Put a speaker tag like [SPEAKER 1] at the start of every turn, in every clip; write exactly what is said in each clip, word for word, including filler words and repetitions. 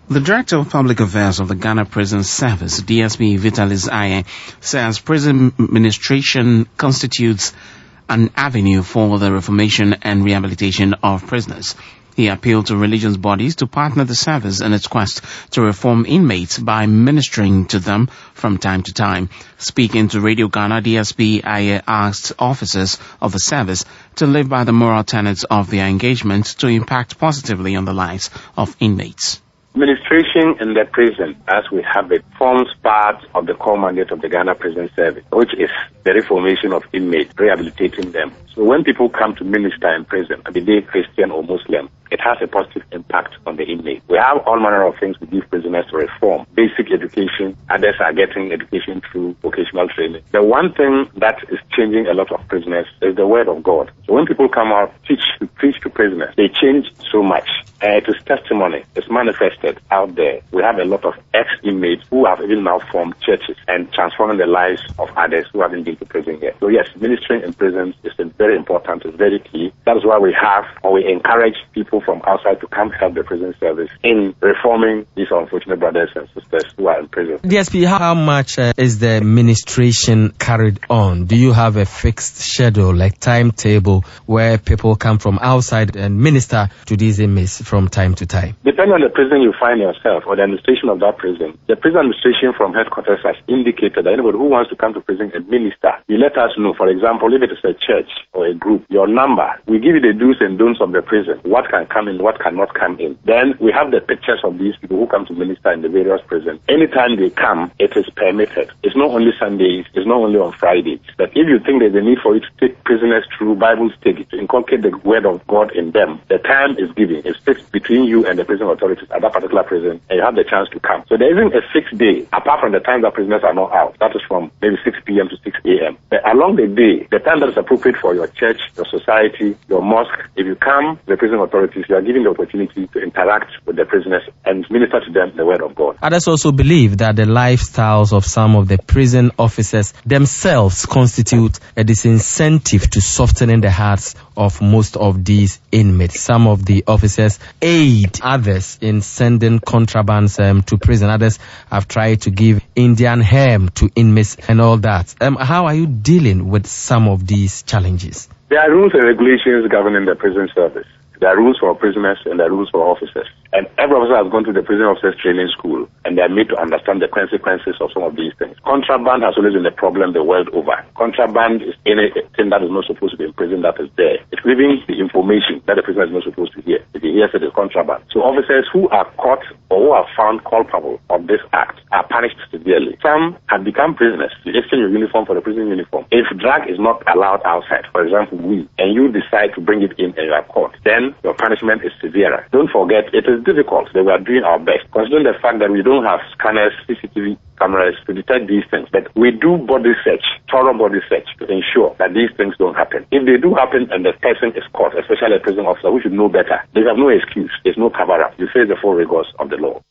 [SPEAKER 1] The Director of Public Affairs of the Ghana Prison Service, D S P Vitalis Aye, says prison administration constitutes an avenue for the reformation and rehabilitation of prisoners. He appealed to religious bodies to partner the service in its quest to reform inmates by ministering to them from time to time. Speaking to Radio Ghana, D S P Aye asked officers of the service to live by the moral tenets of their engagement to impact positively on the lives of inmates.
[SPEAKER 2] Administration in the prison, as we have it, forms part of the core mandate of the Ghana Prison Service, which is the reformation of inmates, rehabilitating them. So when people come to minister in prison, be they Christian or Muslim, it has a positive impact on the inmate. We have all manner of things we give prisoners to reform. Basic education, others are getting education through vocational training. The one thing that is changing a lot of prisoners is the word of God. So when people come out, teach, to preach to prisoners, they change so much. Uh, it is testimony. It's manifested out there. We have a lot of ex-inmates who have even now formed churches and transforming the lives of others who haven't been to prison yet. So yes, ministering in prisons is very important. It's very key. That is why we have, or we encourage people from outside to come help the prison service in reforming these unfortunate brothers and sisters who are in prison.
[SPEAKER 3] D S P, how much uh, is the ministration carried on? Do you have a fixed schedule, like timetable, where people come from outside and minister to these inmates from time to time?
[SPEAKER 2] Depending on the prison you find yourself or the administration of that prison, the prison administration from headquarters has indicated that anybody who wants to come to prison and minister, you let us know. For example, if it is a church or a group, your number, we give you the do's and don'ts of the prison, what can come in, what cannot come in. Then we have the pictures of these people who come to minister in the various prisons. Anytime they come, it is permitted. It's not only Sundays, it's not only on Fridays. But if you think there's a need for you to take prisoners through Bible study, to inculcate the word of God in them, the time is given. It's fixed between you and the prison authorities at that particular prison, and you have the chance to come. So there isn't a fixed day, apart from the time that prisoners are not out. That is from maybe six p.m. to six a.m. But along the day, the time that is appropriate for your church, your society, your mosque, if you come to the prison authorities, you are given the opportunity to interact with the prisoners and minister to them the word of God.
[SPEAKER 3] Others also believe that the lifestyles of some of the prison officers themselves constitute a disincentive to softening the hearts of most of these inmates. Some of the officers aid others in sending contrabands um, to prison. Others have tried to give Indian hemp to inmates and all that. Um, how are you dealing with some of these challenges?
[SPEAKER 2] There are rules and regulations governing the prison service. There are rules for prisoners and there are rules for officers. And every officer has gone to the prison officers training school and they are made to understand the consequences of some of these things. Contraband has always been a problem the world over. Contraband is anything that is not supposed to be in prison that is there. It's giving the information that the prisoner is not supposed to hear. If he hears it is contraband. So officers who are caught or who are found culpable of this act are punished severely. Some have become prisoners. You exchange your uniform for the prison uniform. If drug is not allowed outside, for example, weed, and you decide to bring it in and you are caught, then your punishment is severer. Don't forget, it is difficult that we are doing our best, considering the fact that we don't have scanners, C C T V cameras to detect these things. But we do body search, thorough body search, to ensure that these things don't happen. If they do happen and the person is caught, especially a prison officer, we should know better. They have no excuse. There's no cover-up. You face the full rigors of the law.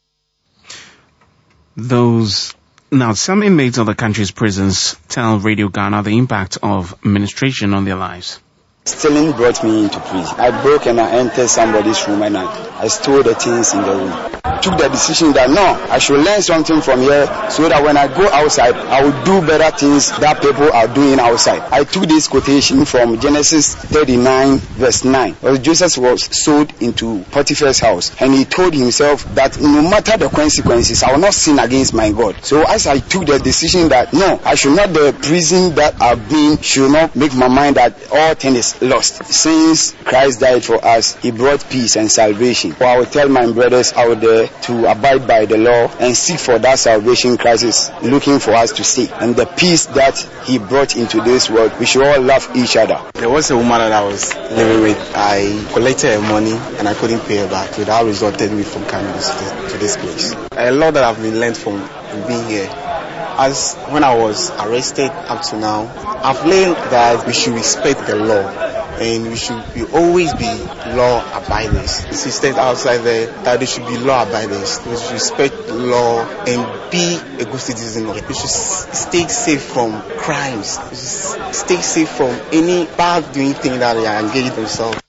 [SPEAKER 1] Those Now, some inmates of the country's prisons tell Radio Ghana the impact of administration on their lives.
[SPEAKER 4] Stealing brought me into prison. I broke and I entered somebody's room and I, I stole the things in the room. I took the decision that no, I should learn something from here so that when I go outside, I will do better things that people are doing outside. I took this quotation from Genesis thirty-nine verse nine. Where Joseph was sold into Potiphar's house and he told himself that no matter the consequences, I will not sin against my God. So as I took the decision that no, I should not, the prison that I've been should not make my mind that all things is lost. Since Christ died for us, he brought peace and salvation. So I will tell my brothers out there to abide by the law and seek for that salvation Christ is looking for us to seek. And the peace that he brought into this world, we should all love each other.
[SPEAKER 5] There was a woman that I was living with. I collected her money and I couldn't pay her back. So that resulted me from coming to this place. A lot that I've been learned from being here. As when I was arrested up to now, I've learned that we should respect the law and we should be, always be law abiders. The sisters outside there, that they should be law abiders. We should respect the law and be a good citizen. We should stay safe from crimes. We should stay safe from any bad doing thing that they are engaged themselves.